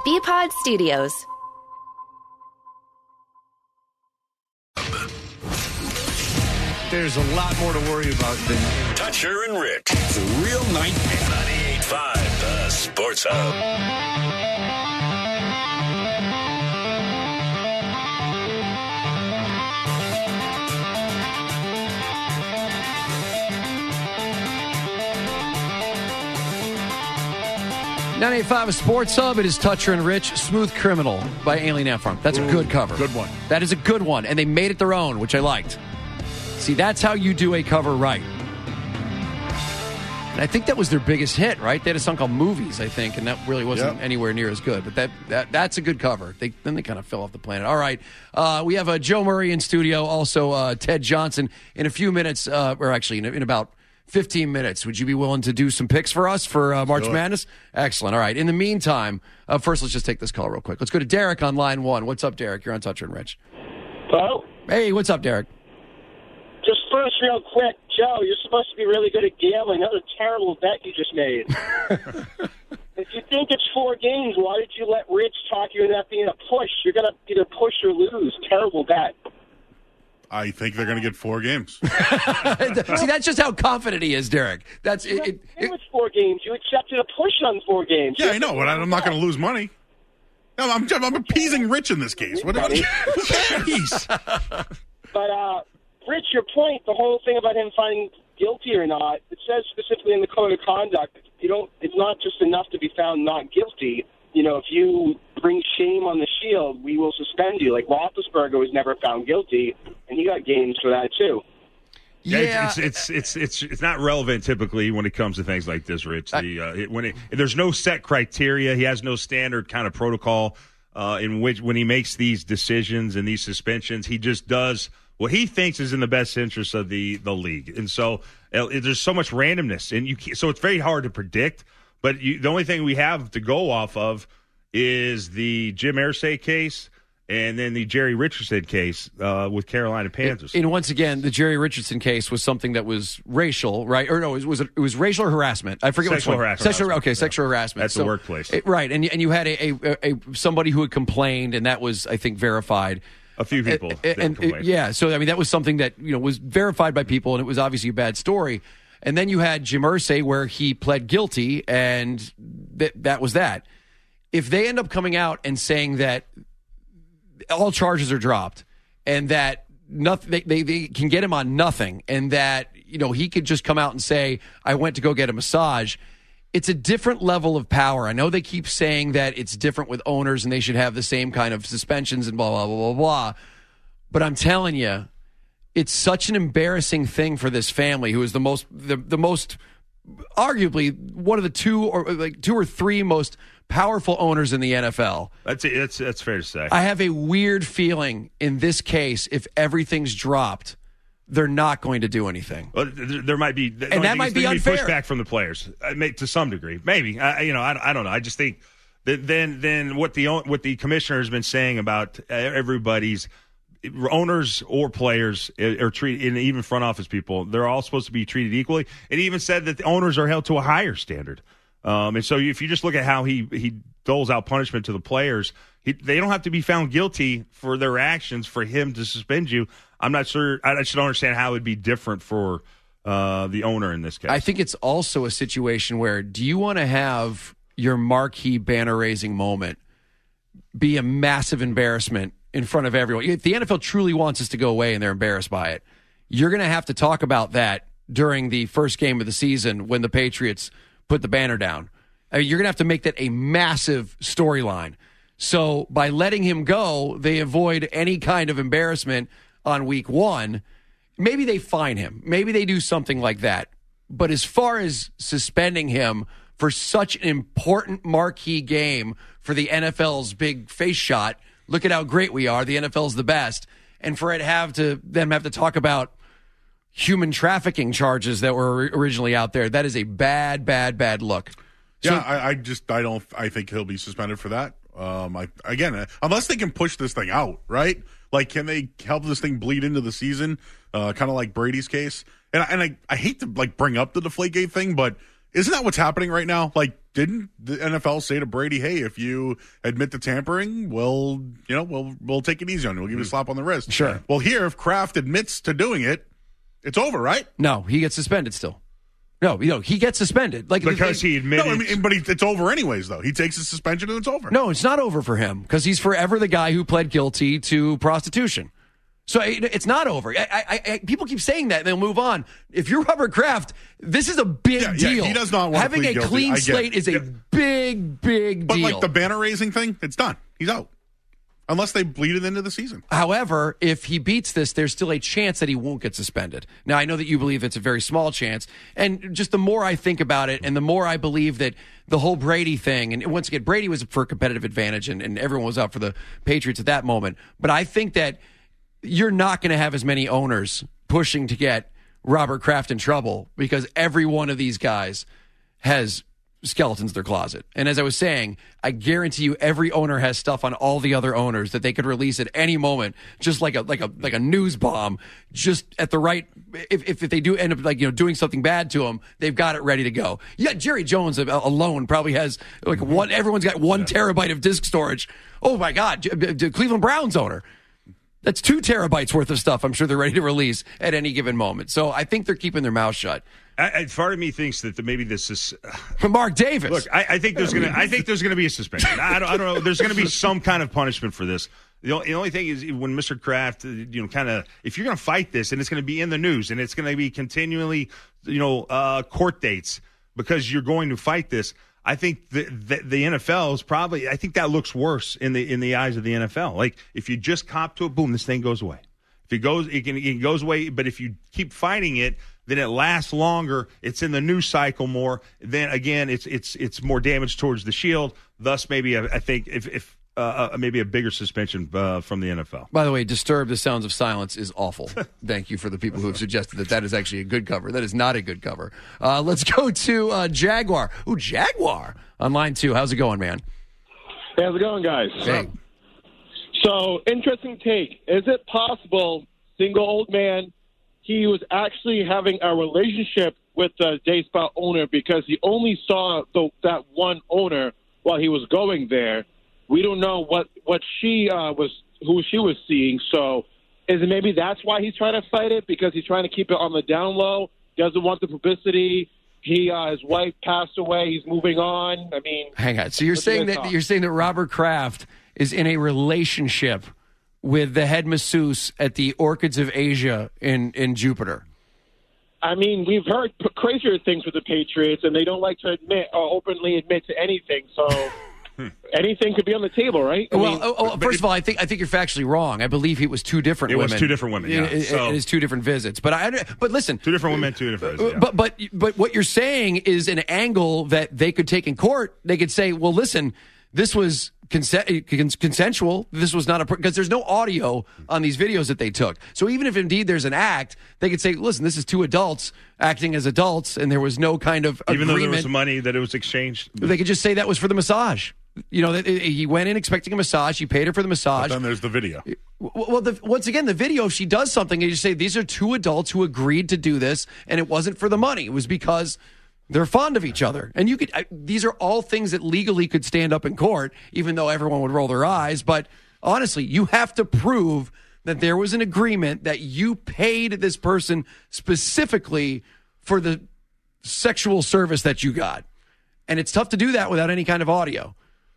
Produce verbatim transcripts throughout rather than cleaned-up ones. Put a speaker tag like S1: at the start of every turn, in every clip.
S1: B-Pod Studios.
S2: There's a lot more to worry about than
S3: Toucher and Rich. It's a real nightmare. ninety-eight point five, the Sports Hub.
S4: ninety-eight point five, a Sports Hub. It is Toucher and Rich. Smooth Criminal by Alien Ant. That's
S2: Ooh,
S4: a good cover.
S2: Good one.
S4: That is a good one. And they made it their own, which I liked. See, that's how you do a cover right. And I think that was their biggest hit, right? They had a song called Movies, I think, and that really wasn't
S2: yep.
S4: anywhere near as good. But that, that that's a good cover. They, then they kind of fell off the planet. All right. Uh, we have uh, Joe Murray in studio, also uh, Ted Johnson. In a few minutes, uh, or actually in, in about fifteen minutes, would you be willing to do some picks for us for uh, March Madness? Excellent. All right. In the meantime, uh, first, let's just take this call real quick. Let's go to Derek on line one. What's up, Derek? You're on Toucher and Rich.
S5: Hello?
S4: Hey, what's up, Derek?
S5: Just first, real quick, Joe, you're supposed to be really good at gambling. That was a terrible bet you just made. If you think it's four games, why did you let Rich talk you into that being a push? You're going to either push or lose. Terrible bet.
S6: I think they're going to get four games.
S4: See, that's just how confident he is, Derek. That's it. It,
S5: it was four games. You accepted a push on four games.
S6: Yeah, I know, but I'm not going to lose money. No, I'm, I'm appeasing Rich in this case. What, what, who cares?
S5: But, uh, Rich, your point, the whole thing about him finding guilty or not, it says specifically in the code of conduct, you don't. It's not just enough to be found not guilty. You know, if you bring shame on the shield, we will suspend you. Like Roethlisberger was never found guilty, and he got games for that too.
S7: Yeah,
S4: Yeah.
S7: It's, it's it's it's it's not relevant typically when it comes to things like this, Rich. The uh, it, when it, there's no set criteria, he has no standard kind of protocol uh, in which when he makes these decisions and these suspensions, he just does what he thinks is in the best interest of the the league. And so uh, there's so much randomness, and you can't, so it's very hard to predict. But you, the only thing we have to go off of is the Jim Irsay case and then the Jerry Richardson case uh, with Carolina Panthers.
S4: And once again, the Jerry Richardson case was something that was racial, right? Or no, it was it was racial harassment. I forget
S7: Sexual
S4: which one.
S7: harassment.
S4: Sexual, okay,
S7: Yeah.
S4: sexual harassment.
S7: That's the workplace.
S4: It, right, and and you had a, a, a somebody who had complained, and that was, I think, verified.
S7: A few people
S4: and,
S7: did
S4: and,
S7: complain.
S4: yeah, so I mean that was something that you know was verified by people, and it was obviously a bad story. And then you had Jim Irsay where he pled guilty, and that that was that. If they end up coming out and saying that all charges are dropped and that nothing, they, they, they can get him on nothing, and that you know he could just come out and say, "I went to go get a massage," it's a different level of power. I know they keep saying that it's different with owners and they should have the same kind of suspensions and blah blah blah blah blah. But I'm telling you, it's such an embarrassing thing for this family, who is the most, the, the most, arguably one of the two or like two or three most powerful owners in the N F L.
S7: That's that's that's fair to say.
S4: I have a weird feeling in this case, if everything's dropped, they're not going to do anything.
S7: Well, there might be, the
S4: and that might be unfair.
S7: Pushback from the players, uh, may, to some degree, maybe. I, you know, I, I don't know. I just think that then then what the what the commissioner has been saying about everybody's owners or players are treated, and even front office people, they're all supposed to be treated equally. It even said that the owners are held to a higher standard. Um, and so if you just look at how he, he doles out punishment to the players, he, they don't have to be found guilty for their actions for him to suspend you. I'm not sure. I just don't understand how it would be different for uh, the owner in this case.
S4: I think it's also a situation where, do you want to have your marquee banner-raising moment be a massive embarrassment in front of everyone? If the N F L truly wants us to go away and they're embarrassed by it, you're going to have to talk about that during the first game of the season when the Patriots put the banner down. I mean, you're going to have to make that a massive storyline. So by letting him go, they avoid any kind of embarrassment on week one. Maybe they fine him. Maybe they do something like that. But as far as suspending him for such an important marquee game for the N F L's big face shot, look at how great we are, the N F L's the best, and for it have to them have to talk about human trafficking charges that were originally out there, that is a bad, bad, bad look.
S6: Yeah,
S4: So,
S6: I, I just I don't I think he'll be suspended for that. Um, I, again, uh, unless they can push this thing out, right? Like, can they help this thing bleed into the season? Uh, kind of like Brady's case. And, and I, I hate to like bring up the Deflategate thing, but isn't that what's happening right now? Like, didn't the N F L say to Brady, "Hey, if you admit to tampering, we'll, you know, we'll we'll take it easy on you. We'll give you a slap on the wrist."
S4: Sure.
S6: Well, here, if Kraft admits to doing it, it's over, right?
S4: No, he gets suspended still. No, you know, he gets suspended. Like
S7: Because he admitted.
S6: No, I mean, but he, it's over anyways, though. He takes his suspension and it's over.
S4: No, it's not over for him because he's forever the guy who pled guilty to prostitution. So it, it's not over. I, I, I, people keep saying that and they'll move on. If you're Robert Kraft, this is a big
S6: Yeah, yeah,
S4: deal.
S6: he does not want to
S4: Having
S6: plead
S4: a
S6: guilty.
S4: clean
S6: I get
S4: slate
S6: it.
S4: is a
S6: Yeah.
S4: big, big
S6: But
S4: deal.
S6: like the banner raising thing, it's done. He's out. Unless they bleed it into the season.
S4: However, if he beats this, there's still a chance that he won't get suspended. Now, I know that you believe it's a very small chance. And just the more I think about it and the more I believe that the whole Brady thing, and once again, Brady was for competitive advantage and, and everyone was up for the Patriots at that moment. But I think that you're not going to have as many owners pushing to get Robert Kraft in trouble because every one of these guys has skeletons in their closet. And as I was saying, I guarantee you every owner has stuff on all the other owners that they could release at any moment, just like a like a like a news bomb, just at the right if if, if they do end up like you know doing something bad to them, they've got it ready to go. Yeah, Jerry Jones alone probably has like one everyone's got one yeah. terabyte of disk storage. Oh my God, Cleveland Browns owner. That's two terabytes worth of stuff I'm sure they're ready to release at any given moment. So I think they're keeping their mouth shut.
S7: I, I, part of me thinks that the, maybe this is
S4: uh, Mark Davis.
S7: Look, I, I think there's gonna. I think there's gonna be a suspension. I don't. I don't know. There's gonna be some kind of punishment for this. The only, the only thing is when Mister Kraft, you know, kind of, if you're gonna fight this and it's gonna be in the news and it's gonna be continually, you know, uh, court dates because you're going to fight this. I think the, the the N F L is probably. I think that looks worse in the in the eyes of the N F L. Like if you just cop to it, boom, this thing goes away. If it goes, it can it goes away. But if you keep fighting it, then it lasts longer. It's in the news cycle more. Then again, it's it's it's more damage towards the shield. Thus, maybe I, I think if if uh, uh, maybe a bigger suspension uh, from the N F L.
S4: By the way, Disturbed the Sounds of Silence is awful. Thank you for the people who have suggested that that is actually a good cover. That is not a good cover. Uh, let's go to uh, Jaguar. Ooh, Jaguar on line two. How's it going, man?
S1: Hey, how's it going, guys?
S4: Hey.
S1: So, interesting take. Is it possible, single old man, he was actually having a relationship with the Day Spa owner because he only saw the, that one owner while he was going there? We don't know what what she uh, was, who she was seeing. So, is it maybe that's why he's trying to fight it because he's trying to keep it on the down low? Doesn't want the publicity. He uh, his wife passed away. He's moving on. I mean,
S4: hang on. So you're saying that you're saying that Robert Kraft is in a relationship with the head masseuse at the Orchids of Asia in in Jupiter?
S1: I mean, we've heard p- crazier things with the Patriots, and they don't like to admit or openly admit to anything. So. Anything could be on the table, right? I
S4: well,
S1: mean,
S4: oh, oh, first of all, I think I think you're factually wrong. I believe it was two different
S7: it
S4: women.
S7: It was two different women. Yeah,
S4: it,
S7: so.
S4: it is two different visits. But I, but listen,
S7: two different women, two different visits.
S4: Yeah. But but but what you're saying is an angle that they could take in court. They could say, well, listen, this was consent, consensual. This was not a because there's no audio on these videos that they took. So even if indeed there's an act, they could say, listen, this is two adults acting as adults, and there was no kind of
S7: even
S4: agreement.
S7: though there was money that it was exchanged.
S4: They could just say that was for the massage. You know, he went in expecting a massage. He paid her for the massage.
S6: But then there's the video.
S4: Well, the, once again, the video, if she does something, and you say, these are two adults who agreed to do this, and it wasn't for the money. It was because they're fond of each other. And you could, I, these are all things that legally could stand up in court, even though everyone would roll their eyes. But honestly, you have to prove that there was an agreement that you paid this person specifically for the sexual service that you got. And it's tough to do that without any kind of audio.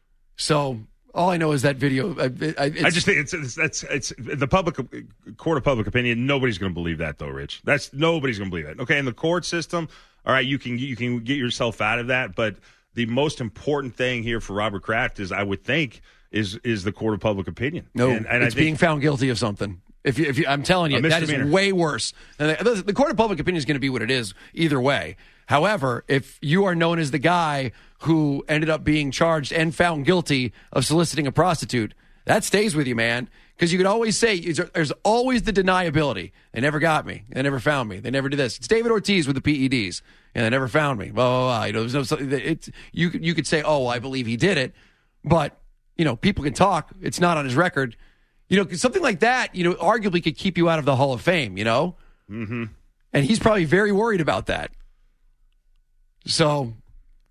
S4: So all I know is that video. I, I,
S7: I just think it's, it's that's it's the public court of public opinion. Nobody's going to believe that, though, Rich. That's nobody's going to believe that. Okay, in the court system, all right, you can you can get yourself out of that. But the most important thing here for Robert Kraft is, I would think, is is the court of public opinion.
S4: No,
S7: and, and
S4: it's
S7: I think,
S4: being found guilty of something. If you, if you, I'm telling you, that is way worse. And the, the court of public opinion is going to be what it is either way. However, if you are known as the guy who ended up being charged and found guilty of soliciting a prostitute, that stays with you, man. Because you could always say, there's always the deniability. They never got me. They never found me. They never did this. It's David Ortiz with the P E Ds, and they never found me. Blah, blah, blah. You know, there's no something that it's you. You could say, oh, I believe he did it, but you know, people can talk. It's not on his record. You know, something like that, you know, arguably could keep you out of the Hall of Fame. You know,
S7: mm-hmm.
S4: And he's probably very worried about that. So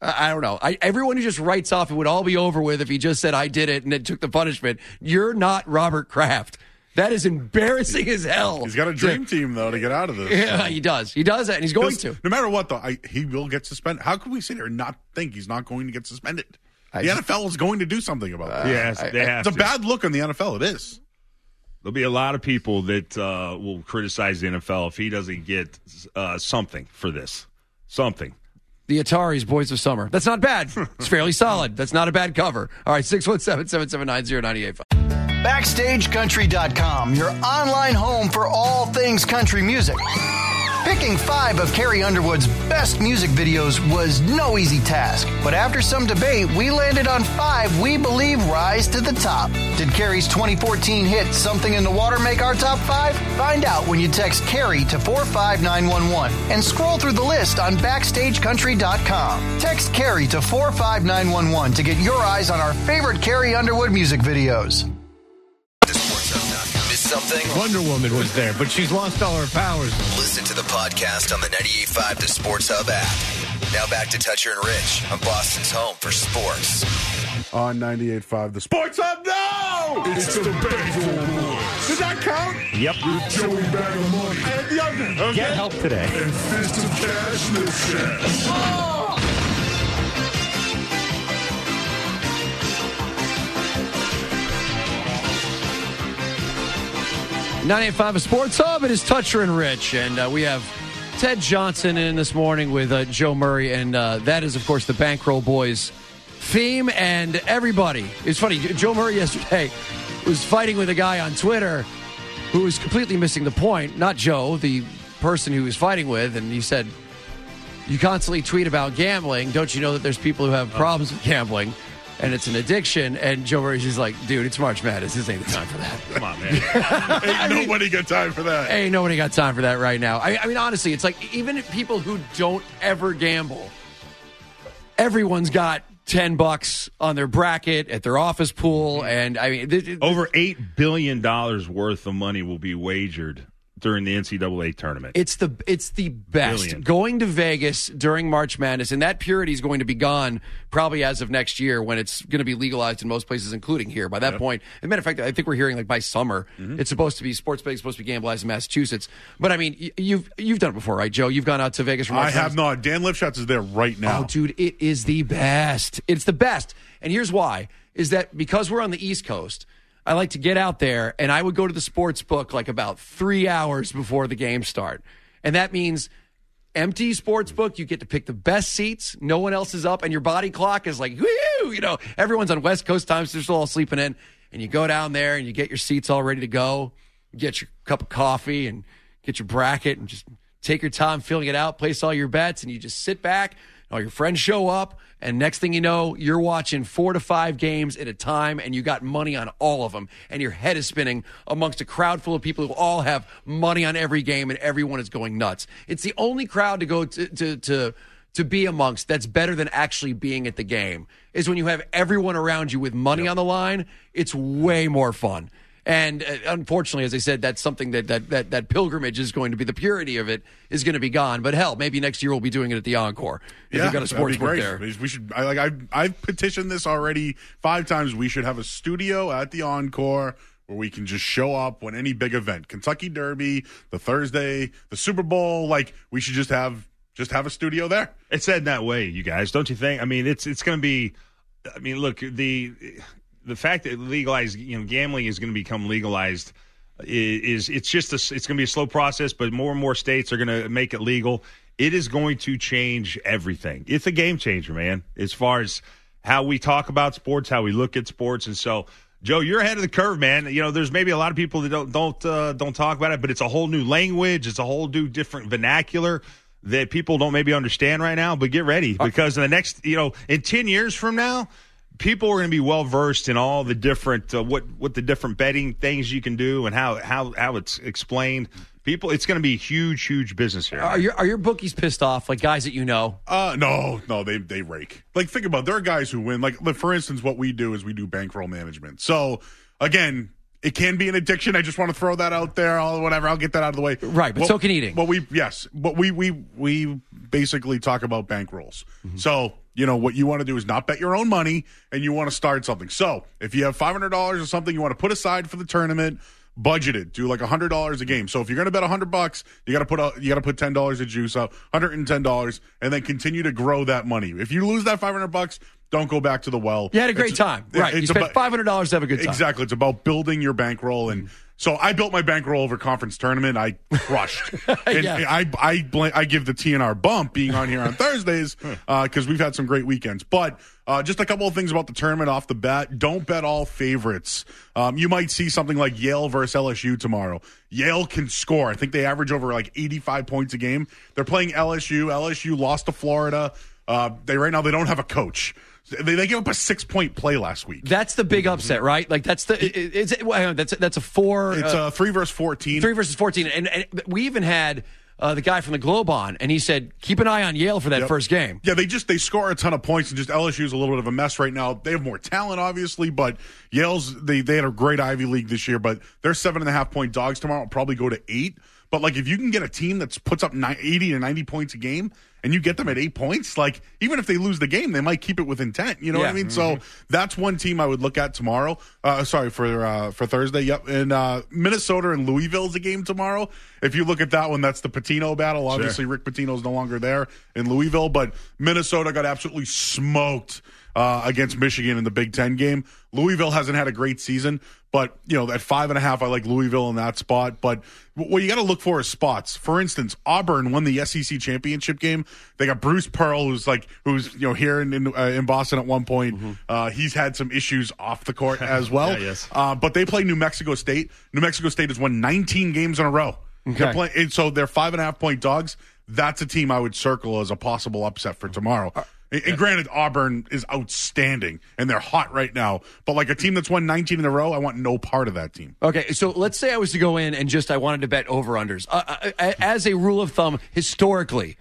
S4: I, I don't know. I, everyone who just writes off it would all be over with if he just said, I did it and then took the punishment. You're not Robert Kraft. That is embarrassing as hell.
S6: He's got a dream team, though, to get out of this.
S4: Yeah, so. he does. He does that, and he's going to.
S6: No matter what, though, I, he will get suspended. How can we sit here and not think he's not going to get suspended?
S4: I
S6: the
S4: just,
S6: N F L is going to do something about that.
S7: Uh, yes, they I, have
S6: It's a
S7: to.
S6: bad look on the N F L. It is.
S7: There'll be a lot of people that uh, will criticize the N F L if he doesn't get uh, something for this. Something.
S4: The Ataris, Boys of Summer. That's not bad. It's fairly solid. That's not a bad cover. All right, six one seven, seven seven nine, zero nine eight five.
S8: Backstage Country dot com, your online home for all things country music. Picking five of Carrie Underwood's best music videos was no easy task, but after some debate, we landed on five we believe rise to the top. Did Carrie's twenty fourteen hit Something in the Water make our top five? Find out when you text Carrie to four five nine one one and scroll through the list on Backstage Country dot com. Text Carrie to four five nine one one to get your eyes on our favorite Carrie Underwood music videos.
S3: Miss something?
S2: Wonder Woman was there, but she's lost all her powers.
S3: Listen to the podcast on the ninety-eight point five The Sports Hub app. Now back to Toucher and Rich on Boston's home for sports.
S6: On ninety-eight point five The Sports Hub, no!
S9: It's the Bankroll Boys.
S6: Does that count?
S7: Yep.
S9: With Joey Bag of Money.
S6: And the other. Okay.
S2: Get help today.
S9: And Fist of Cash, Lips Cash. Oh!
S4: ninety-eight point five, a Sports Hub. It is Toucher and Rich, and uh, we have Ted Johnson in this morning with uh, Joe Murray, and uh, that is, of course, the Bankroll Boys theme. And everybody, it's funny, Joe Murray yesterday was fighting with a guy on Twitter who was completely missing the point. Not Joe, the person who he was fighting with, and he said, "You constantly tweet about gambling. Don't you know that there's people who have problems with gambling?" And it's an addiction. And Joe Murray's just like, dude, it's March Madness. This ain't the time for that.
S7: Come on, man.
S6: Ain't nobody got time for that.
S4: Ain't nobody got time for that right now. I, I mean, honestly, it's like even people who don't ever gamble, everyone's got ten bucks on their bracket at their office pool. And I mean, th- th-
S7: over eight billion dollars worth of money will be wagered during the N C double A tournament.
S4: It's the it's the best.
S7: Brilliant.
S4: Going to Vegas during March Madness, and that purity is going to be gone probably as of next year when it's going to be legalized in most places, including here. By that
S6: Yep.
S4: point, as a matter of fact, I think we're hearing like by summer, mm-hmm. it's supposed to be sports betting supposed to be gambled in Massachusetts. But I mean, y- you've you've done it before, right, Joe? You've gone out to Vegas for March
S6: I have
S4: Madness.
S6: not. Dan Lipschutz is there right now.
S4: Oh, dude, it is the best. It's the best. And here's why: is that because we're on the East Coast. I like to get out there, and I would go to the sports book like about three hours before the games start. And that means empty sports book. You get to pick the best seats. No one else is up, and your body clock is like, whoo, you know, everyone's on West Coast time, so they're still all sleeping in. And you go down there, and you get your seats all ready to go. You get your cup of coffee and get your bracket and just take your time filling it out, place all your bets, and you just sit back. All your friends show up, and next thing you know, you're watching four to five games at a time, and you got money on all of them, and your head is spinning amongst a crowd full of people who all have money on every game, and everyone is going nuts. It's the only crowd to go to to to, to be amongst that's better than actually being at the game, is when you have everyone around you with money yep. on the line. It's way more fun. And uh, unfortunately, as I said, that's something that, that that that pilgrimage is going to be, the purity of it is going to be gone. But hell, maybe next year we'll be doing it at the Encore. If
S6: yeah,
S4: we've got a sports book there.
S6: We should. I, like I, I've petitioned this already five times. We should have a studio at the Encore where we can just show up when any big event, Kentucky Derby, the Thursday, the Super Bowl. Like we should just have just have a studio there.
S7: It's said that way, you guys, don't you think? I mean, it's it's going to be. I mean, look the. The fact that legalized, you know, gambling is going to become legalized is, is it's just a, it's going to be a slow process, but more and more states are going to make it legal. It is going to change everything. It's a game changer, man, as far as how we talk about sports, how we look at sports. And so, Joe, you're ahead of the curve, man. You know, there's maybe a lot of people that don't don't uh, don't talk about it, but it's a whole new language. It's a whole new different vernacular that people don't maybe understand right now. But get ready, because in the next, you know, in ten years from now, people are going to be well versed in all the different uh, what what the different betting things you can do and how how how it's explained. People, it's going to be a huge, huge business here.
S4: Are your are your bookies pissed off? Like guys that you know?
S6: Uh, no, no, they they rake. Like think about it. There are guys who win. Like for instance, what we do is we do bankroll management. So again, it can be an addiction. I just want to throw that out there. I'll, whatever, I'll get that out of the way.
S4: Right, but
S6: well,
S4: so can eating.
S6: Well, we yes, but we we we basically talk about bankrolls. Mm-hmm. So you know, what you want to do is not bet your own money and you want to start something. So if you have five hundred dollars or something you want to put aside for the tournament, budget it. Do like one hundred dollars a game. So if you're going to bet one hundred bucks, you got to put a, you got to put ten dollars of juice out, one hundred ten dollars, and then continue to grow that money. If you lose that five hundred bucks, don't go back to the well.
S4: You had a great
S6: it's,
S4: time. Right. You spent five hundred dollars to have a good time.
S6: Exactly. It's about building your bankroll. And so I built my bankroll over conference tournament. I crushed. And
S4: Yeah.
S6: I I, bl- I give the T N R bump being on here on Thursdays because uh, we've had some great weekends. But uh, just a couple of things about the tournament off the bat. Don't bet all favorites. Um, you might see something like Yale versus L S U tomorrow. Yale can score. I think they average over like eighty-five points a game. They're playing L S U. L S U lost to Florida. Uh, they right now they don't have a coach. They, they gave up a six-point play last week.
S4: That's the big upset, right? Like that's the it's it, well, that's that's a four.
S6: It's a uh, three versus fourteen.
S4: Three versus fourteen, and, and we even had uh, the guy from the Globe on, and he said, "Keep an eye on Yale for that
S6: Yep.
S4: first game."
S6: Yeah, they just they score a ton of points, and just L S U is a little bit of a mess right now. They have more talent, obviously, but Yale's they they had a great Ivy League this year, but they're seven and a half point dogs tomorrow. Will probably go to eight. But like if you can get a team that puts up eighty to ninety points a game, and you get them at eight points, like even if they lose the game, they might keep it with intent. You know
S4: Yeah.
S6: what I mean?
S4: Mm-hmm.
S6: So that's one team I would look at tomorrow. Uh, sorry for uh, for Thursday. Yep, and uh, Minnesota and Louisville is a game tomorrow. If you look at that one, that's the Pitino battle. Obviously,
S7: Sure.
S6: Rick Pitino's no longer there in Louisville, but Minnesota got absolutely smoked uh, against Michigan in the Big Ten game. Louisville hasn't had a great season, but you know at five and a half, I like Louisville in that spot. But what you got to look for is spots. For instance, Auburn won the S E C championship game. They got Bruce Pearl, who's like who's you know here in in, uh, in Boston at one point. Mm-hmm. Uh, he's had some issues off the court as well.
S7: Yeah, yes.
S6: uh, but they play New Mexico State. New Mexico State has won nineteen games in a row.
S4: Okay.
S6: They're play- and so they're five and a half point dogs. That's a team I would circle as a possible upset for tomorrow.
S4: Uh,
S6: And, and granted, Auburn is outstanding, and they're hot right now. But like a team that's won nineteen in a row, I want no part of that team.
S4: Okay, so let's say I was to go in and just I wanted to bet over-unders. Uh, uh, as a rule of thumb, historically,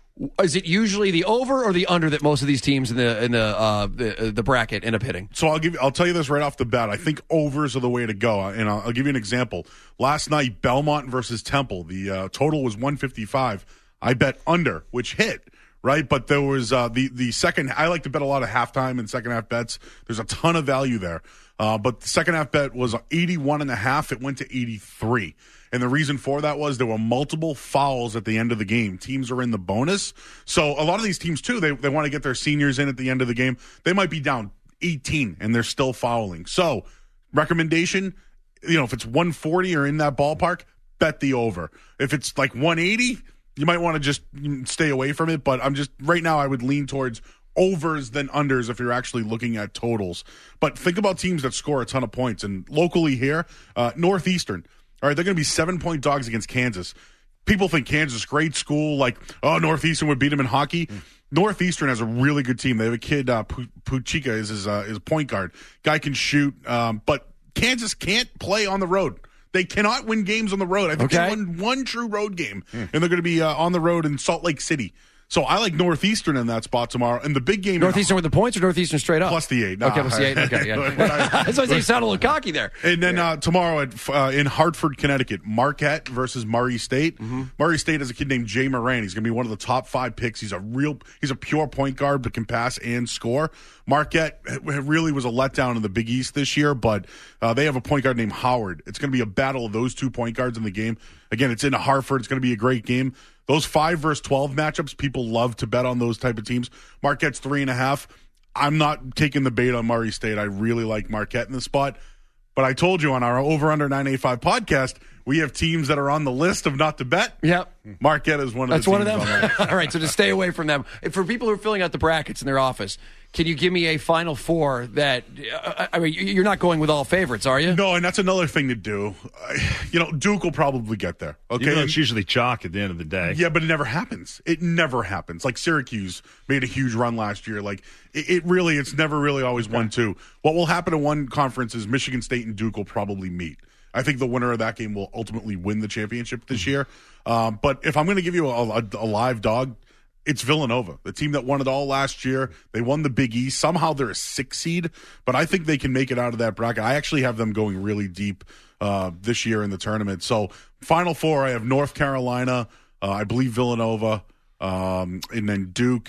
S4: is it usually the over or the under that most of these teams in the in the uh, the, the bracket end up hitting?
S6: So I'll give I'll tell you this right off the bat. I think overs are the way to go, and I'll, I'll give you an example. Last night, Belmont versus Temple, the uh, total was one fifty-five. I bet under, which hit. Right, but there was uh, the the second. I like to bet a lot of halftime and second half bets. There's a ton of value there, uh, but the second half bet was eighty-one and a half. It went to eighty-three, and the reason for that was there were multiple fouls at the end of the game. Teams are in the bonus, so a lot of these teams too. They they want to get their seniors in at the end of the game. They might be down eighteen and they're still fouling. So recommendation, you know, if it's one forty or in that ballpark, bet the over. If it's like one eighty. You might want to just stay away from it, but I'm just right now I would lean towards overs than unders if you're actually looking at totals. But think about teams that score a ton of points. And locally here, uh, Northeastern, all right, they're going to be seven-point dogs against Kansas. People think Kansas, great school, like, oh, Northeastern would beat them in hockey. Mm. Northeastern has a really good team. They have a kid, uh, Puchika is his, uh, his point guard. Guy can shoot, um, but Kansas can't play on the road. They cannot win games on the road. I think
S4: okay.
S6: they won one true road game, mm. and they're going to be uh, on the road in Salt Lake City. So I like Northeastern in that spot tomorrow. And the big game...
S4: Northeastern with the points or Northeastern straight up?
S6: Plus the eight. Nah.
S4: Okay, plus the eight. Okay, yeah. That's why I say you sound a little cocky there.
S6: And then
S4: yeah.
S6: uh, tomorrow at, uh, in Hartford, Connecticut, Marquette versus Murray State. Mm-hmm. Murray State has a kid named Jay Moran. He's going to be one of the top five picks. He's a real... He's a pure point guard that can pass and score. Marquette really was a letdown in the Big East this year, but uh, they have a point guard named Howard. It's going to be a battle of those two point guards in the game. Again, it's in Hartford. It's going to be a great game. Those five versus twelve matchups, people love to bet on those type of teams. Marquette's three and a half. I'm not taking the bait on Murray State. I really like Marquette in the spot. But I told you on our Over Under nine eighty-five podcast, we have teams that are on the list of not to bet.
S4: Yep.
S6: Marquette is one of
S4: That's
S6: the
S4: one
S6: teams
S4: of them.
S6: on that.
S4: All right, so to stay away from them. For people who are filling out the brackets in their office, can you give me a Final Four that uh, I mean, you're not going with all favorites, are you?
S6: No, and that's another thing to do. Uh, you know, Duke will probably get there. Okay,
S7: Even though it's usually chalk at the end of the day.
S6: Yeah, but it never happens. It never happens. Like Syracuse made a huge run last year. Like it, it really, it's never really always one two. What will happen in one conference is Michigan State and Duke will probably meet. I think the winner of that game will ultimately win the championship this year. Um, but if I'm going to give you a, a, a live dog, it's Villanova, the team that won it all last year. They won the Big East. Somehow they're a six seed, but I think they can make it out of that bracket. I actually have them going really deep uh, this year in the tournament. So Final Four, I have North Carolina, uh, I believe Villanova, um, and then Duke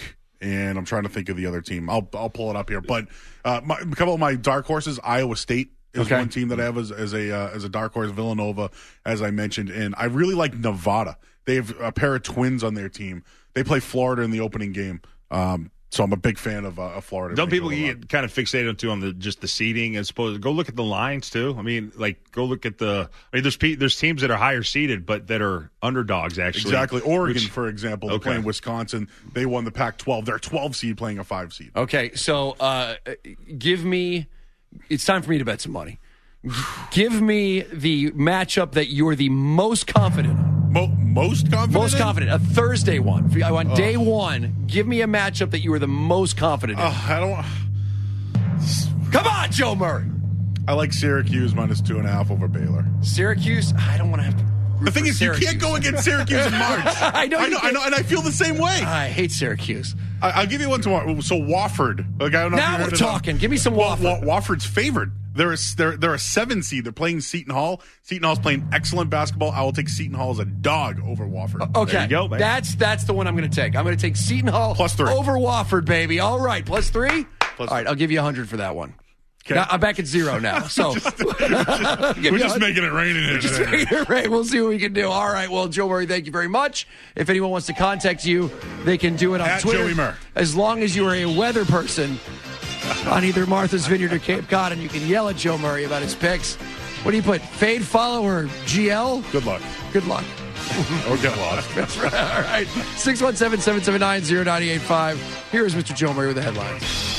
S6: and I'm trying to think of the other team. I'll I'll pull it up here. But uh, my, a couple of my dark horses, Iowa State is
S4: okay.
S6: one team that I have as, as a uh, as a dark horse. Villanova, as I mentioned, and I really like Nevada. They have a pair of twins on their team. They play Florida in the opening game. Um, So I'm a big fan of, uh, of Florida.
S7: Don't people get kind of fixated too on the just the seeding as opposed? Go look at the lines too. I mean, like go look at the. I mean, there's pe- there's teams that are higher seeded, but that are underdogs actually.
S6: Exactly. Oregon,
S7: which,
S6: for example, they're
S7: okay.
S6: playing Wisconsin. They won the Pac twelve. They're a twelve seed playing a five seed.
S4: Okay, so uh, give me. It's time for me to bet some money. Give me the matchup that you're the most confident on.
S6: Mo- most confident?
S4: Most
S6: in?
S4: confident. A Thursday one. On
S6: Oh.
S4: day one, give me a matchup that you were the most confident in.
S6: Uh, I don't.
S4: Come on, Joe Murray.
S6: I like Syracuse minus two and a half over Baylor.
S4: Syracuse, I don't want to have to.
S6: The thing is,
S4: Syracuse.
S6: you can't go against Syracuse in March.
S4: I know
S6: I
S4: you
S6: know, I
S4: can't.
S6: know, and I feel the same way.
S4: I hate Syracuse.
S6: I, I'll give you one tomorrow. So Wofford. Like, I don't know
S4: Now
S6: if you
S4: we're
S6: heard
S4: talking.
S6: It.
S4: Give me some
S6: Well,
S4: Wofford.
S6: Wa- Wofford's favored. They're a, they're, they're a seven seed. They're playing Seton Hall. Seton Hall's playing excellent basketball. I will take Seton Hall as a dog over Wofford.
S4: Okay,
S7: There you go, man.
S4: that's that's the one I'm going to take. I'm going to take Seton Hall
S6: Plus three.
S4: over Wofford, baby. All right, plus three.
S6: Plus
S4: All right, I'll give you a hundred for that one.
S6: Okay.
S4: Now, I'm back at zero now. So
S6: We're just making it rain in here
S4: Just
S6: today.
S4: making it rain. We'll see what we can do. All right. Well, Joe Murray, thank you very much. If anyone wants to contact you, they can do it on
S6: At
S4: Twitter.
S6: Joey Murr.
S4: As long as you are a weather person on either Martha's Vineyard or Cape Cod, and you can yell at Joe Murray about his picks. What do you put? Fade, follow, or G L?
S6: Good luck.
S4: Good luck.
S6: Or get lost.
S4: That's right. All right. six one seven, seven seven nine, zero nine eight five. Here is Mister Joe Murray with the headlines.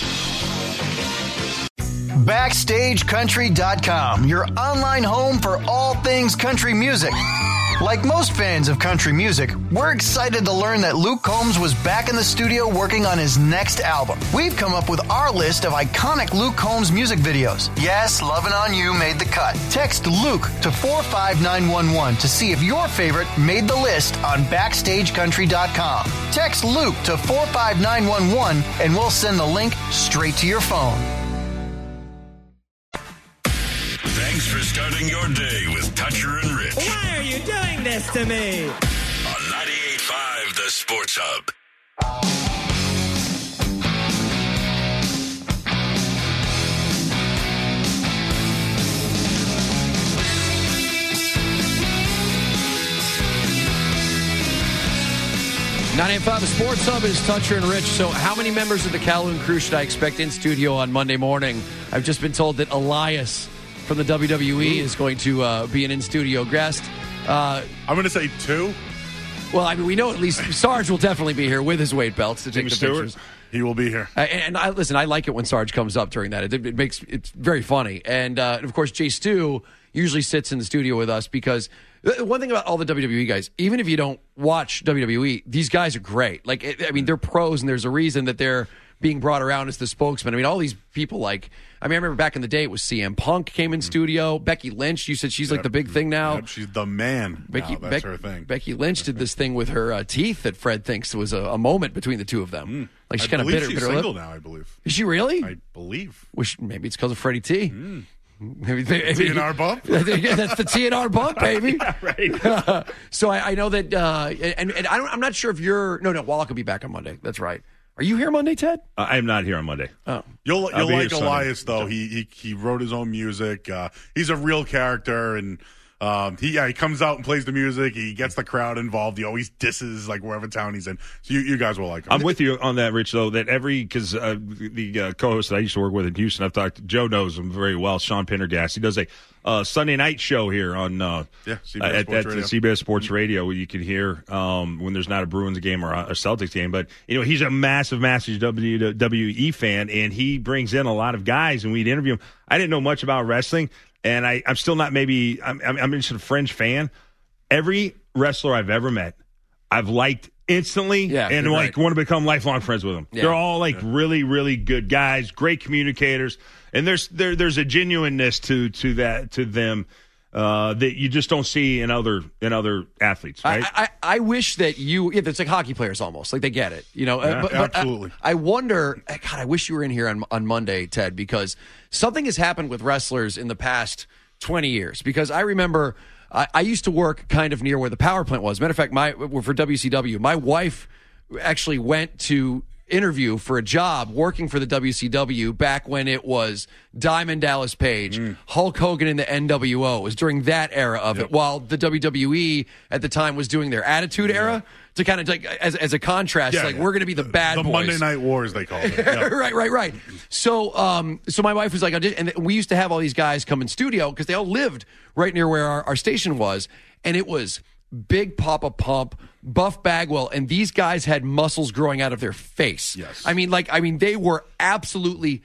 S8: Backstage Country dot com, your online home for all things country music. Like most fans of country music, we're excited to learn that Luke Combs was back in the studio working on his next album. We've come up with our list of iconic Luke Combs music videos. Yes, Lovin' On You made the cut. Text Luke to four five nine one one to see if your favorite made the list on Backstage Country dot com. Text Luke to four five nine one one and we'll send the link straight to your phone.
S9: Thanks for starting your day with Toucher and Rich
S10: Why are you doing this to me?
S9: on ninety-eight point five The Sports Hub.
S4: ninety-eight point five The Sports Hub is Toucher and Rich. So how many members of the Calhoun crew should I expect in studio on Monday morning? I've just been told that Elias from the W W E Ooh. is going to uh, be an in-studio guest. Uh,
S6: I'm going to say two.
S4: Well, I mean, we know at least Sarge will definitely be here with his weight belts to take
S7: Jimmy
S4: the
S7: Stewart.
S6: He
S4: pictures.
S6: will be here.
S4: Uh, and and I, listen, I like it when Sarge comes up during that. It, it makes it's very funny. And uh, of course, Jay Stu usually sits in the studio with us because one thing about all the W W E guys, even if you don't watch W W E, these guys are great. Like, I mean, they're pros, and there's a reason that they're being brought around as the spokesman. I mean, all these people, like, I mean, I remember back in the day, it was C M Punk came in studio. Becky Lynch, you said she's like the big thing now.
S6: Yep, she's the man.
S4: Becky,
S6: now. That's
S4: Beck-
S6: her thing.
S4: Becky Lynch did this thing with her uh, teeth that Fred thinks was a, a moment between the two of them.
S6: Mm.
S4: Like, she
S6: I
S4: kind of
S6: believe
S4: bit her,
S6: she's
S4: bit her
S6: single
S4: lip.
S6: now, I believe.
S4: Is she really?
S6: I believe.
S4: Wish maybe it's because of Freddie T.
S6: Mm.
S4: Maybe, maybe
S6: T and R bump?
S4: That's the T and R bump, baby.
S7: Yeah, right.
S4: So I, I know that, uh, and, and I don't, I'm not sure if you're. No, no, Wallach will be back on Monday. That's right. Are you here Monday, Ted?
S7: Uh, I am not here on Monday.
S4: Oh,
S6: You'll
S7: I'll
S6: you'll
S7: be
S6: like
S7: here
S6: Elias
S7: Sunday.
S6: though. He, he he wrote his own music. Uh, he's a real character, and um, he yeah he comes out and plays the music. He gets the crowd involved. He always disses like wherever town he's in. So you, you guys will like him.
S7: I'm with you on that, Rich, though, that every, because uh, the uh, co-host that I used to work with in Houston, I've talked to, Joe knows him very well, Sean Pendergast. He does a uh, Sunday night show here on uh,
S6: Yeah, C B S
S7: at,
S6: Sports
S7: at
S6: Radio.
S7: C B S Sports Radio, where you can hear um, when there's not a Bruins game or a Celtics game. But, you know, he's a massive, massive W W E fan, and he brings in a lot of guys, and we'd interview him. I didn't know much about wrestling, and I, I'm still not maybe, I'm, I'm, I'm just a fringe fan. Every wrestler I've ever met, I've liked instantly
S4: Yeah,
S7: and
S4: you're
S7: like
S4: right.
S7: want to become lifelong friends with them.
S4: Yeah.
S7: They're all like really, really good guys, great communicators, and there's there there's a genuineness to to that to them uh, that you just don't see in other in other athletes, right?
S4: I, I, I wish that you. Yeah, it's like hockey players almost. Like they get it, you know.
S7: Yeah,
S4: but, but
S6: absolutely.
S4: I, I wonder. God, I wish you were in here on on Monday, Ted, because something has happened with wrestlers in the past twenty years. Because I remember. I, I used to work kind of near where the power plant was. Matter of fact, my for W C W, my wife actually went to interview for a job working for the W C W back when it was Diamond Dallas Page, mm. Hulk Hogan in the N W O. It was during that era of yep. it, while the W W E at the time was doing their Attitude yeah. era. To kind of like as as a contrast,
S6: yeah,
S4: like
S6: yeah.
S4: we're going to be the bad
S6: the
S4: boys.
S6: Monday Night Wars, they call it. Yeah.
S4: right, right, right. So, um, so my wife was like, and we used to have all these guys come in studio because they all lived right near where our, our station was, and it was Big Papa Pump, Buff Bagwell, and these guys had muscles growing out of their face.
S6: Yes,
S4: I mean, like, I mean, they were absolutely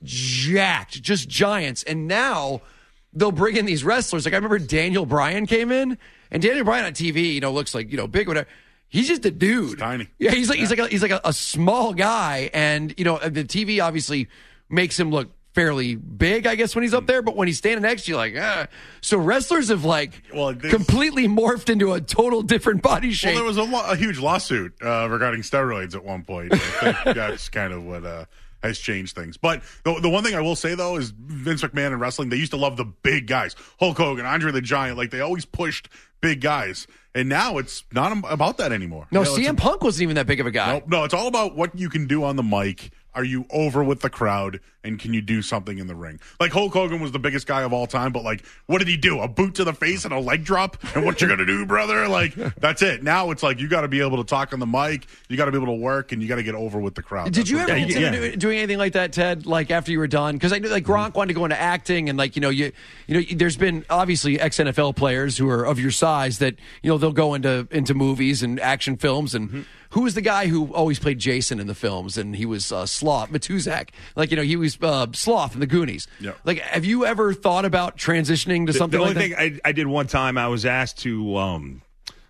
S4: jacked, just giants, and now they'll bring in these wrestlers. Like I remember Daniel Bryan came in, and Daniel Bryan on T V, you know, looks like you know big whatever. He's just a dude.
S6: He's tiny.
S4: Yeah, he's like yeah. he's like a, he's like a, a small guy, and you know the T V obviously makes him look fairly big, I guess, when he's up there. But when he's standing next to you, like, ah. So wrestlers have like
S6: well, this,
S4: completely morphed into a total different body shape.
S6: Well, there was a, lo- a huge lawsuit uh, regarding steroids at one point. I think that's kind of what uh, has changed things. But the, the one thing I will say though is Vince McMahon in wrestling, they used to love the big guys, Hulk Hogan, Andre the Giant. Like they always pushed big guys. And now it's not about that anymore.
S4: No,
S6: you know,
S4: C M Punk wasn't even that big of a guy.
S6: No, no, it's all about what you can do on the mic. Are you over with the crowd, and can you do something in the ring? Like Hulk Hogan was the biggest guy of all time, but like, what did he do? A boot to the face and a leg drop? And what you gonna do, brother? Like, that's it. Now it's like you got to be able to talk on the mic, you got to be able to work, and you got to get over with the crowd.
S4: Did
S6: that's
S4: you ever
S6: yeah,
S4: consider yeah. doing anything like that, Ted? Like after you were done, because I knew like Gronk wanted to go into acting, and like you know you you know there's been obviously ex N F L players who are of your size that you know they'll go into into movies and action films and. Mm-hmm. Who was the guy who always played Jason in the films, and he was uh, Sloth, Matuzak? Like, you know, he was uh, Sloth in the Goonies.
S6: Yep.
S4: Like, have you ever thought about transitioning to
S7: the,
S4: something
S7: the
S4: like
S7: only
S4: that?
S7: thing I, I did one time, I was asked to um,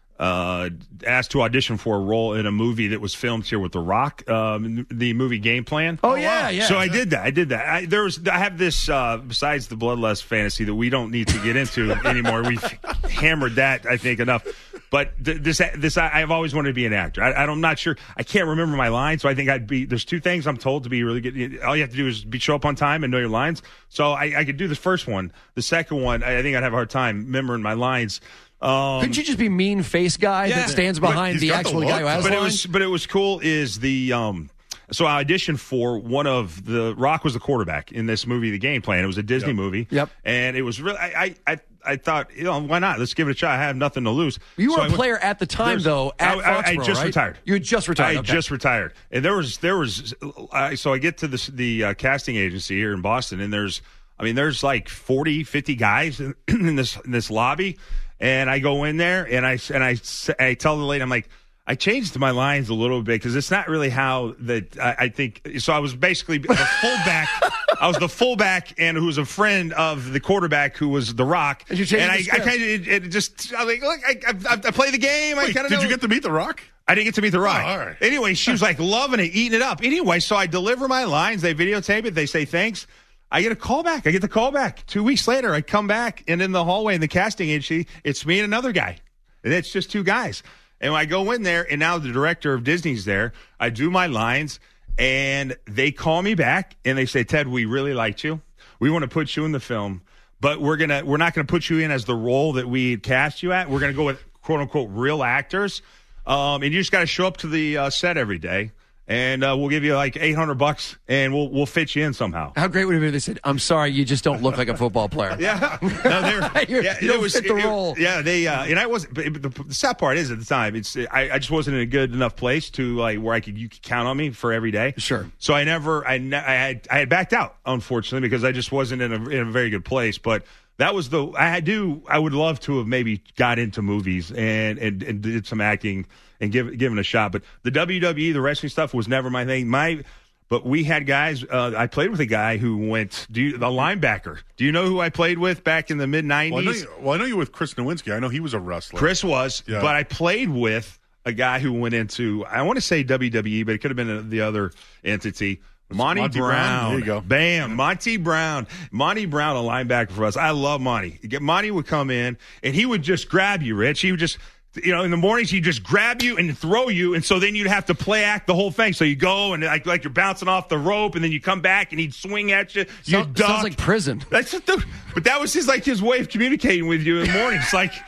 S7: uh, asked to audition for a role in a movie that was filmed here with The Rock, um, the movie Game Plan.
S4: Oh, yeah, yeah.
S7: So I did that. I did that. I, there was, I have this, uh, besides the bloodlust fantasy that we don't need to get into anymore. We've hammered that, I think, enough. But th- this, this, I, I've always wanted to be an actor. I, I'm not sure. I can't remember my lines, so I think I'd be. There's two things I'm told to be really good. All you have to do is be show up on time and know your lines. So I, I could do the first one. The second one, I think I'd have a hard time remembering my lines. Um,
S4: Couldn't you just be mean face guy
S7: yeah,
S4: that stands behind the actual the guy who has
S7: but
S4: lines?
S7: It was, but it was cool. Is the um. So I auditioned for one of the Rock was the quarterback in this movie, The Game Plan. It was a Disney
S6: yep.
S7: movie.
S4: Yep.
S7: And it was really, I, I, I thought, you know, why not? Let's give it a shot. I have nothing to lose.
S4: You were
S7: so
S4: a player at the time, though, at
S7: I,
S4: Foxborough,
S7: I, I just
S4: right?
S7: retired.
S4: You had just retired.
S7: I
S4: okay.
S7: just retired. And there was, there was, uh, so I get to this, the uh, casting agency here in Boston, and there's, I mean, there's like forty, fifty guys in, in this in this lobby. And I go in there, and I, and I, I tell the lady, I'm like, I changed my lines a little bit because it's not really how that I, I think. So I was basically the fullback. I was the fullback, and who was a friend of the quarterback, who was The Rock.
S4: And, you changed
S7: and I,
S4: the
S7: I kind of it, it just. I was like, look, I, I, I play the game.
S6: Wait,
S7: I kind of.
S6: Did you get to meet The Rock?
S7: I didn't get to meet The Rock.
S6: Oh, all right.
S7: Anyway, she was like loving it, eating it up. Anyway, so I deliver my lines. They videotape it. They say thanks. I get a call back. I get the call back. Two weeks later, I come back, and in the hallway in the casting agency, it's me and another guy. And it's just two guys. And I go in there, and now the director of Disney's there. I do my lines, and they call me back, and they say, Ted, we really liked you. We want to put you in the film, but we're gonna we're not going to put you in as the role that we cast you at. We're going to go with, quote-unquote, real actors. Um, and you just got to show up to the uh, set every day. And uh, we'll give you like eight hundred bucks, and we'll we'll fit you in somehow.
S4: How great would it be if they said, "I'm sorry, you just don't look like a football player."
S7: Yeah, no, they're, yeah,
S4: you don't
S7: it was,
S4: fit the
S7: it,
S4: role.
S7: It, yeah, they uh, and I wasn't. But the, the sad part is, at the time, it's I, I just wasn't in a good enough place to like where I could you could count on me for every day.
S4: Sure.
S7: So I never, I, ne- I had I had backed out, unfortunately, because I just wasn't in a in a very good place. But that was the I do I would love to have maybe got into movies and and, and did some acting. And give give it a shot, but the W W E, the wrestling stuff was never my thing. My, but we had guys. Uh, I played with a guy who went, do you, the linebacker. Do you know who I played with back in the mid nineties?
S6: Well, well, I know you with Chris Nowinski. I know he was a wrestler.
S7: Chris was,
S6: yeah.
S7: But I played with a guy who went into, I want to say W W E, but it could have been a, the other entity. Monty,
S6: Monty
S7: Brown.
S6: Brown. There you go.
S7: Bam. Monty Brown. Monty Brown, a linebacker for us. I love Monty. Monty would come in, and he would just grab you, Rich. He would just. You know, in the mornings, he'd just grab you and throw you, and so then you'd have to play act the whole thing. So you go, and like, like you're bouncing off the rope, and then you come back, and he'd swing at you. You
S4: Sounds,
S7: duck.
S4: sounds like prison.
S7: That's the, but that was his like his way of communicating with you in the morning. It's like,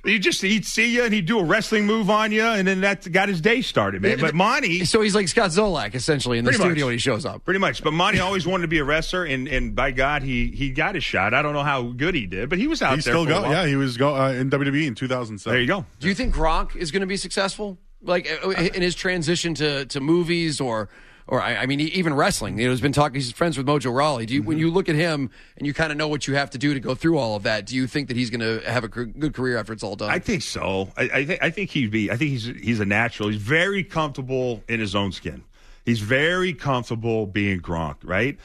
S7: You just he'd see you and he'd do a wrestling move on you, and then that got his day started, man. But Monty,
S4: so he's like Scott Zolak essentially in the studio
S7: much.
S4: when he shows up.
S7: Pretty much. But Monty always wanted to be a wrestler, and, and by God, he he got his shot. I don't know how good he did, but he was out
S6: He's
S7: there.
S6: still
S7: for a
S6: go.
S7: while.
S6: Yeah, he was go uh, in W W E in two thousand seven.
S7: There you go.
S4: Do you think Gronk is going to be successful, like in his transition to, to movies or? Or, I, I mean, even wrestling. You know, he's been talking, he's friends with Mojo Rawley. Do you, mm-hmm. When you look at him and you kind of know what you have to do to go through all of that, do you think that he's going to have a good career after it's all done?
S7: I think so. I, I, think, I think he'd be, I think he's, he's a natural. He's very comfortable in his own skin. He's very comfortable being Gronk, right?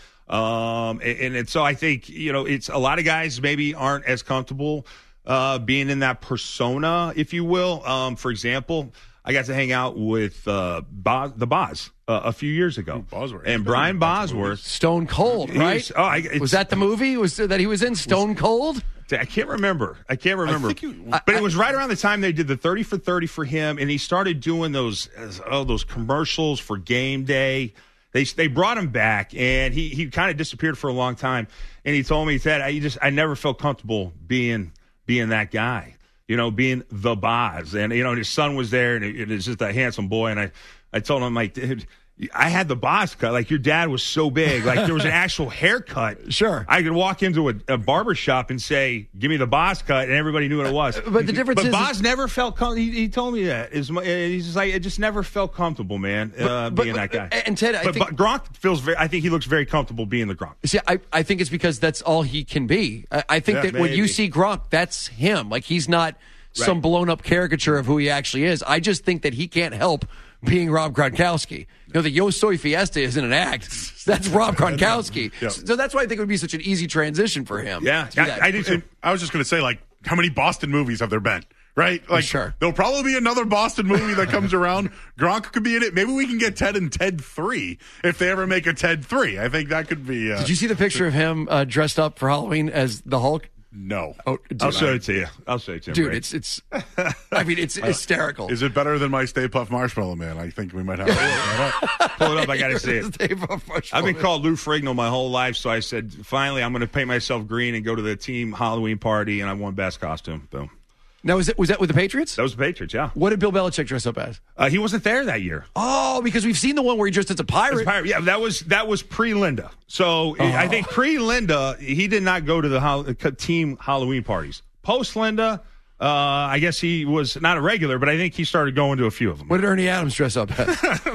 S7: Um, and, and, and so I think, you know, it's a lot of guys maybe aren't as comfortable uh, being in that persona, if you will. Um, for example, I got to hang out with uh, Boz, the Boz uh, a few years ago,
S6: Bosworth.
S7: and Brian Bosworth,
S4: Stone Cold, right?
S7: Was, oh, I,
S4: was that the movie? Was that he was in Stone Cold?
S7: I can't remember. I can't remember.
S6: I think you,
S7: but I, it was right around the time they did the thirty for thirty for him, and he started doing those oh those commercials for Game Day. They they brought him back, and he he kind of disappeared for a long time. And he told me, he said, I just I never felt comfortable being being that guy. You know, being the Boz. And, you know, his son was there, and it, it's just a handsome boy. And I, I told him, like, dude, I had the Boz cut. Like, your dad was so big. Like, there was an actual haircut.
S4: Sure.
S7: I could walk into a, a barber shop and say, give me the Boz cut, and everybody knew what it was.
S4: Uh, but the difference
S7: but
S4: is...
S7: But Boz never felt comfortable. He, he told me that. Is He's just like, it just never felt comfortable, man, uh, but, being
S4: but,
S7: that guy.
S4: And Ted, I
S7: but,
S4: think...
S7: But Gronk feels very, I think he looks very comfortable being the Gronk.
S4: See, I, I think it's because that's all he can be. I, I think
S7: Yeah,
S4: that when
S7: maybe.
S4: you see Gronk, that's him. Like, he's not...
S7: Right.
S4: Some blown-up caricature of who he actually is. I just think that he can't help being Rob Gronkowski. You know, the Yo Soy Fiesta isn't an act. That's Rob Gronkowski.
S6: Yeah.
S4: So that's why I think it would be such an easy transition for him.
S7: Yeah, I, I did too.
S6: I was just going to say, like, how many Boston movies have there been? Right? Like,
S4: sure.
S6: There'll probably be another Boston movie that comes around. Gronk could be in it. Maybe we can get Ted and Ted three if they ever make a Ted three. I think that could be. Uh,
S4: Did you see the picture of him uh, dressed up for Halloween as the Hulk?
S6: No.
S4: Oh, dude,
S7: I'll show it to you. I'll show it to you.
S4: Dude,
S7: Ray.
S4: it's it's. I mean, it's hysterical.
S6: Is it better than my Stay Puft Marshmallow Man? I think we might have to
S7: pull it up. I got to see it.
S4: Stay Puft Marshmallow
S7: I've been
S4: Man.
S7: called Lou Ferrigno my whole life, so I said, finally, I'm going to paint myself green and go to the team Halloween party, and I won best costume. Boom.
S4: Now, was it was that with the Patriots?
S7: That was the Patriots, yeah.
S4: What did Bill Belichick dress up as?
S7: Uh, he wasn't there that year.
S4: Oh, because we've seen the one where he dressed as a pirate.
S7: Pirate. Yeah, that was that was pre Linda. So
S4: Oh.
S7: I think pre Linda, he did not go to the ho- team Halloween parties. Post Linda, uh, I guess he was not a regular, but I think he started going to a few of them.
S4: What did Ernie Adams dress up as?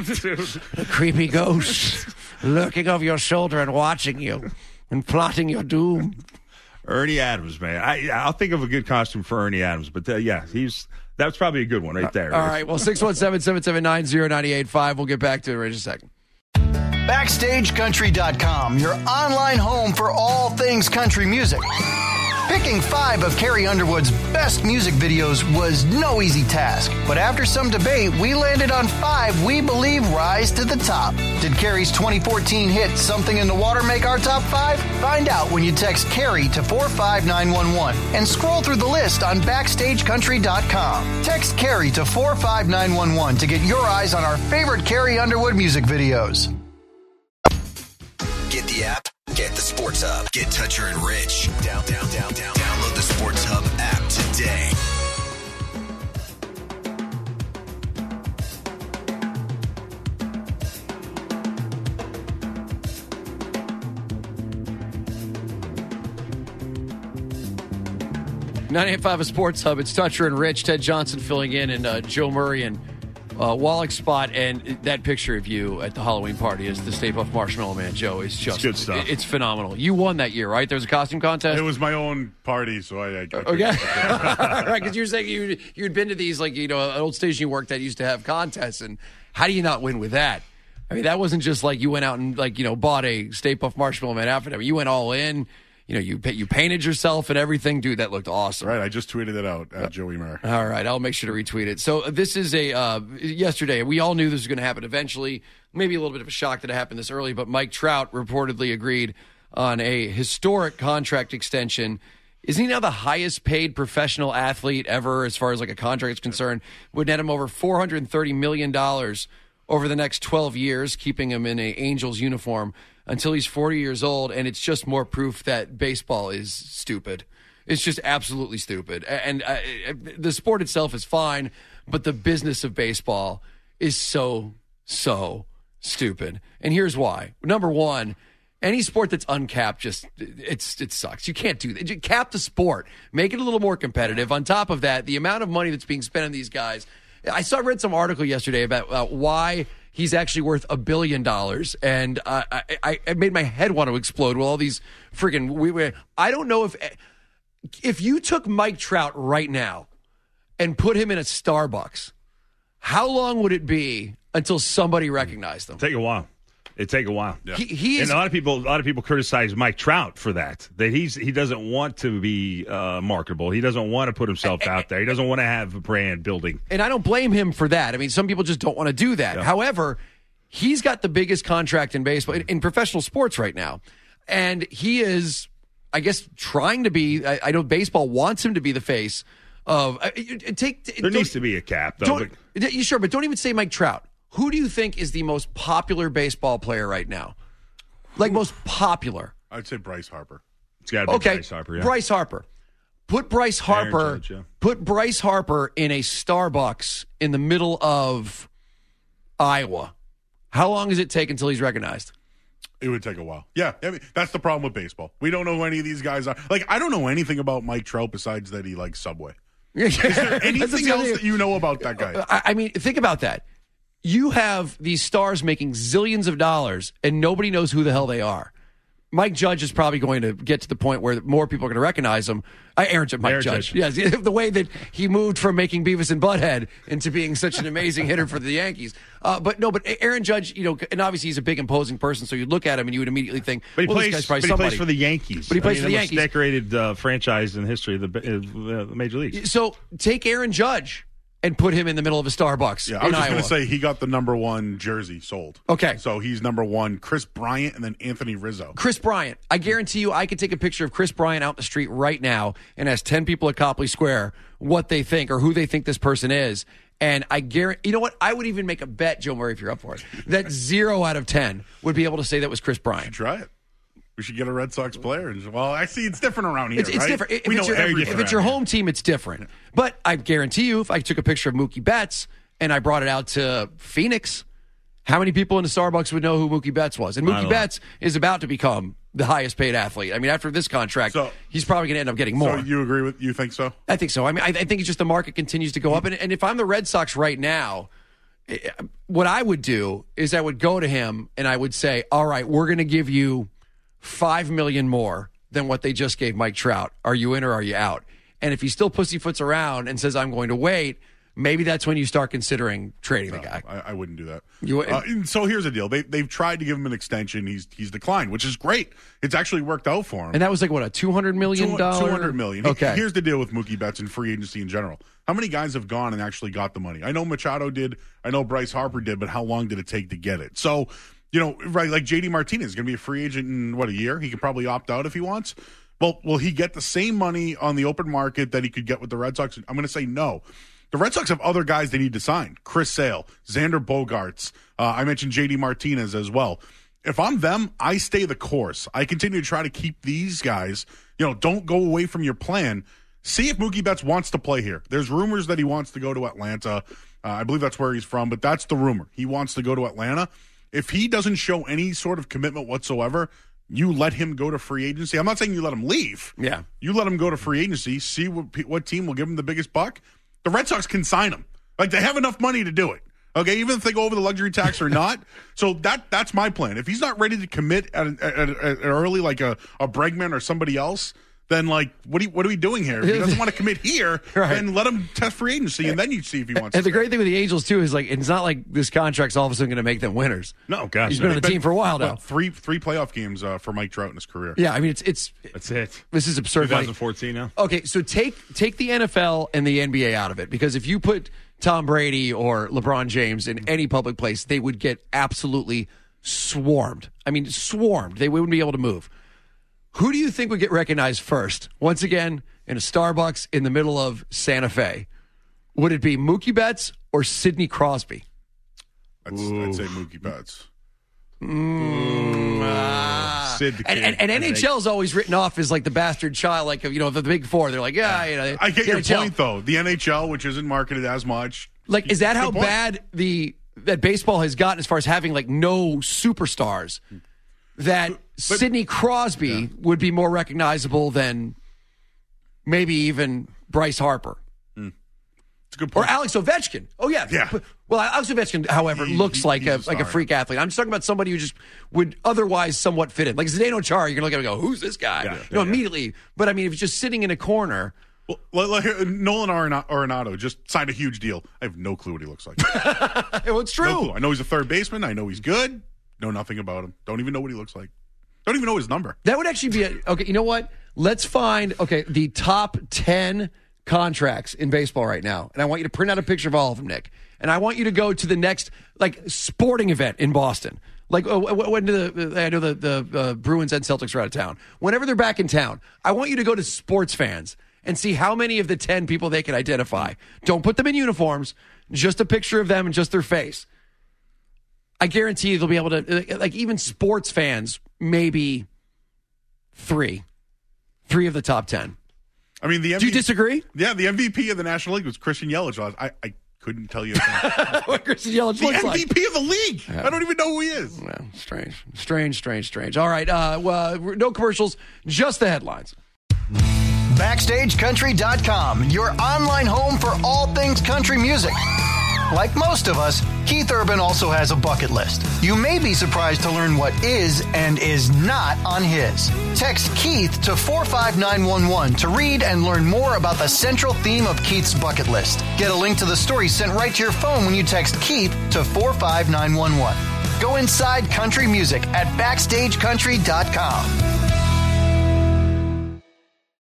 S4: A creepy ghost lurking over your shoulder and watching you and plotting your doom.
S7: Ernie Adams, man. I, I'll think of a good costume for Ernie Adams, but uh, yeah, he's that's probably a good one right there.
S4: All right. Well, six one seven, seven seven nine, zero nine eight five. We'll get back to it in just a second.
S8: Backstage Country dot com, your online home for all things country music. Picking five of Carrie Underwood's best music videos was no easy task, but after some debate, we landed on five we believe rise to the top. Did Carrie's twenty fourteen hit Something in the Water make our top five? Find out when you text Carrie to four five nine one one and scroll through the list on Backstage Country dot com. Text Carrie to four five nine one one to get your eyes on our favorite Carrie Underwood music videos.
S3: Get the app, get the Sports Hub, get Toucher and Rich. Down, down, down, down. Download the Sports Hub app today.
S4: nine eight five, a Sports Hub. It's Toucher and Rich. Ted Johnson filling in, and uh, Joe Murray and uh, Wallach's spot. And that picture of you at the Halloween party is the Stay Puft Marshmallow Man, Joe. Is just
S7: It's good stuff.
S4: it- It's phenomenal. You won that year, right? There was a costume contest.
S6: It was my own party, so I. I, I
S4: Okay, right? Because you were saying you you'd been to these, like, you know, an old station you worked at used to have contests, and how do you not win with that? I mean, that wasn't just like you went out and, like, you know, bought a Stay Puft Marshmallow Man outfit. I mean, you went all in. You know, you you painted yourself and everything, dude. That looked awesome.
S6: Right, I just tweeted it out at Joey Murray.
S4: All right, I'll make sure to retweet it. So uh, this is a uh, yesterday. We all knew this was going to happen eventually. Maybe a little bit of a shock that it happened this early, but Mike Trout reportedly agreed on a historic contract extension. Isn't he now the highest paid professional athlete ever as far as like a contract is concerned? Would net him over four hundred thirty million dollars over the next twelve years, keeping him in a Angels uniform until he's forty years old, and it's just more proof that baseball is stupid. It's just absolutely stupid. And uh, the sport itself is fine, but the business of baseball is so, so stupid. And here's why. Number one, any sport that's uncapped, just it's it sucks. You can't do that. Cap the sport. Make it a little more competitive. On top of that, the amount of money that's being spent on these guys. I saw read some article yesterday about uh, why he's actually worth a billion dollars, and uh, I, I made my head want to explode with all these freaking. We, we, I don't know if if you took Mike Trout right now and put him in a Starbucks, how long would it be until somebody recognized him?
S7: Take a while. It'd take a while.
S4: Yeah. He, he is,
S7: and a lot of people, a lot of people criticize Mike Trout for that. That he's he doesn't want to be uh, marketable. He doesn't want to put himself and, out there. He doesn't want to have a brand building.
S4: And I don't blame him for that. I mean, some people just don't want to do that. Yeah. However, he's got the biggest contract in baseball in, in professional sports right now, and he is, I guess, trying to be. I, I know baseball wants him to be the face of. Uh, take
S7: there needs to be a cap, though.
S4: But, you sure, but don't even say Mike Trout. Who do you think is the most popular baseball player right now? Like most popular?
S6: I'd say Bryce Harper.
S7: It's got to be
S4: okay.
S7: Bryce Harper. Yeah.
S4: Bryce Harper. Put Bryce Harper.
S7: Judge, yeah.
S4: Put Bryce Harper in a Starbucks in the middle of Iowa. How long does it take until he's recognized?
S6: It would take a while. Yeah, I mean, that's the problem with baseball. We don't know who any of these guys are. Like, I don't know anything about Mike Trout besides that he likes Subway. Is there anything else that you know about that guy?
S4: I, I mean, think about that. You have these stars making zillions of dollars, and nobody knows who the hell they are. Mike Judge is probably going to get to the point where more people are going to recognize him. Uh, Aaron Mike
S7: Aaron
S4: Judge.
S7: Judge.
S4: Yes, the way that he moved from making Beavis and Butthead into being such an amazing hitter for the Yankees. Uh, but no, but Aaron Judge, you know, and obviously he's a big, imposing person, so you look at him and you would immediately think,
S7: but he
S4: well,
S7: plays,
S4: this guy's probably
S7: but he
S4: somebody.
S7: plays for the Yankees.
S4: But he plays
S7: I mean,
S4: for the
S7: the
S4: Yankees.
S7: most decorated uh, franchise in the history of the, uh, the Major Leagues.
S4: So take Aaron Judge and put him in the middle of a Starbucks.
S6: Yeah, I was
S4: in
S6: just going
S4: Iowa.
S6: to say he got the number one jersey sold.
S4: Okay.
S6: So he's number one. Chris Bryant and then Anthony Rizzo.
S4: Chris Bryant. I guarantee you I could take a picture of Chris Bryant out in the street right now and ask ten people at Copley Square what they think or who they think this person is. And I guarantee, you know what? I would even make a bet, Joe Murray, if you're up for it, that zero out of ten would be able to say that was Chris Bryant.
S6: Try it. We should get a Red Sox player. And, well, I see it's different around here,
S4: It's, it's
S6: right?
S4: different. If
S6: we
S4: it's
S6: know
S4: your,
S6: everything
S4: if it's your
S6: around
S4: home team, it's different. But I guarantee you, if I took a picture of Mookie Betts and I brought it out to Phoenix, how many people in the Starbucks would know who Mookie Betts was? And Mookie Betts is about to become the highest paid athlete. I mean, after this contract,
S6: So-
S4: he's probably going to end up getting more.
S6: So you agree with? You think so?
S4: I think so. I mean, I, I think it's just the market continues to go up. And, and if I'm the Red Sox right now, eh, what I would do is I would go to him and I would say, all right, we're going to give you five million dollars more than what they just gave Mike Trout. Are you in or are you out? And if he still pussyfoots around and says, I'm going to wait, maybe that's when you start considering trading the
S6: No,
S4: guy.
S6: I, I wouldn't do that.
S4: You
S6: uh, and so here's the deal. They, they've tried to give him an extension. He's he's declined, which is great. It's actually worked out for him.
S4: And that was like, what, a two hundred million dollars?
S6: two hundred million dollars.
S4: Okay.
S6: Here's the deal with Mookie Betts and free agency in general. How many guys have gone and actually got the money? I know Machado did. I know Bryce Harper did, but how long did it take to get it? So, you know, right, like J D Martinez is going to be a free agent in, what, a year? He can probably opt out if he wants. Well, will he get the same money on the open market that he could get with the Red Sox? I'm going to say no. The Red Sox have other guys they need to sign. Chris Sale, Xander Bogaerts. Uh, I mentioned J D Martinez as well. If I'm them, I stay the course. I continue to try to keep these guys, you know, don't go away from your plan. See if Mookie Betts wants to play here. There's rumors that he wants to go to Atlanta. Uh, I believe that's where he's from, but that's the rumor. He wants to go to Atlanta. If he doesn't show any sort of commitment whatsoever, you let him go to free agency. I'm not saying you let him leave.
S4: Yeah.
S6: You let him go to free agency, see what what team will give him the biggest buck. The Red Sox can sign him. Like, they have enough money to do it. Okay, even if they go over the luxury tax or not. So that that's my plan. If he's not ready to commit at, at, at, at early, like a, a Bregman or somebody else, then, like, what are, you, what are we doing here? If he doesn't want to commit here,
S4: Right.
S6: then let him test free agency, and then you see if he wants
S4: And
S6: to.
S4: the great thing with the Angels, too, is like it's not like this contract's all of a sudden going to make them winners.
S7: No, gosh.
S4: He's been on the
S6: But-
S4: team for a while now.
S6: but Three three playoff games uh, for Mike Trout in his career.
S4: Yeah, I mean, it's it's
S7: That's it.
S4: this is absurd. money.
S7: twenty fourteen now.
S4: Okay, so take take the N F L and the N B A out of it, because if you put Tom Brady or LeBron James in any public place, they would get absolutely swarmed. I mean, swarmed. They wouldn't be able to move. Who do you think would get recognized first? Once again, in a Starbucks in the middle of Santa Fe. Would it be Mookie Betts or Sidney Crosby?
S6: I'd, I'd say Mookie Betts.
S4: Mm, ah.
S6: Sid the
S4: and,
S6: Kid,
S4: and, and N H L is always written off as like the bastard child, like, you know, the big four. They're like, yeah, you know.
S6: I get your
S4: N H L.
S6: point, though. The N H L, which isn't marketed as much.
S4: Like, is that
S6: Good
S4: how
S6: point.
S4: bad the that baseball has gotten as far as having like no superstars? That
S6: But-
S4: Sidney Crosby
S6: Yeah.
S4: would be more recognizable than maybe even Bryce Harper.
S6: It's a good
S4: Or
S6: point.
S4: Alex Ovechkin. Oh, yeah.
S6: Yeah.
S4: Well, Alex Ovechkin, however,
S6: He-
S4: looks
S6: he-
S4: like
S6: he's
S4: a,
S6: a
S4: like a
S6: star,
S4: freak athlete. I'm just talking about somebody who just would otherwise somewhat fit in. Like Zdeno Chara, you're going to look at him and go, who's this guy?
S6: Yeah,
S4: you
S6: yeah,
S4: know,
S6: yeah.
S4: immediately. But, I mean, if he's just sitting in a corner.
S6: Well, let- let- here, Nolan Arenado Arenado just signed a huge deal. I have no clue what he looks like.
S4: Well, it's true.
S6: No clue. I know he's a third baseman. I know he's good. Know nothing about him. Don't even know what he looks like. Don't even know his number.
S4: That would actually be a, okay. You know what? Let's find okay the top ten contracts in baseball right now, and I want you to print out a picture of all of them, Nick. And I want you to go to the next like sporting event in Boston. Like uh, when do the I know the the uh, Bruins and Celtics are out of town. Whenever they're back in town, I want you to go to Sports Fans and see how many of the ten people they can identify. Don't put them in uniforms. Just a picture of them and just their face. I guarantee you they'll be able to, like, even sports fans, maybe three. Three of the top ten.
S6: I mean, the M V P,
S4: Do you disagree?
S6: Yeah, the M V P of the National League was Christian Yelich. I, I couldn't tell you.
S4: What Christian Yelich
S6: The
S4: looks
S6: M
S4: like.
S6: V P of the league. I don't even know who he is.
S4: Yeah, strange. Strange, strange, strange. All right. Uh, well, no commercials, just the headlines.
S8: Backstage Country dot com, your online home for all things country music. Like most of us, Keith Urban also has a bucket list. You may be surprised to learn what is and is not on his. Text Keith to four five nine one one to read and learn more about the central theme of Keith's bucket list. Get a link to the story sent right to your phone when you text Keith to four five nine one one. Go inside country music at Backstage Country dot com.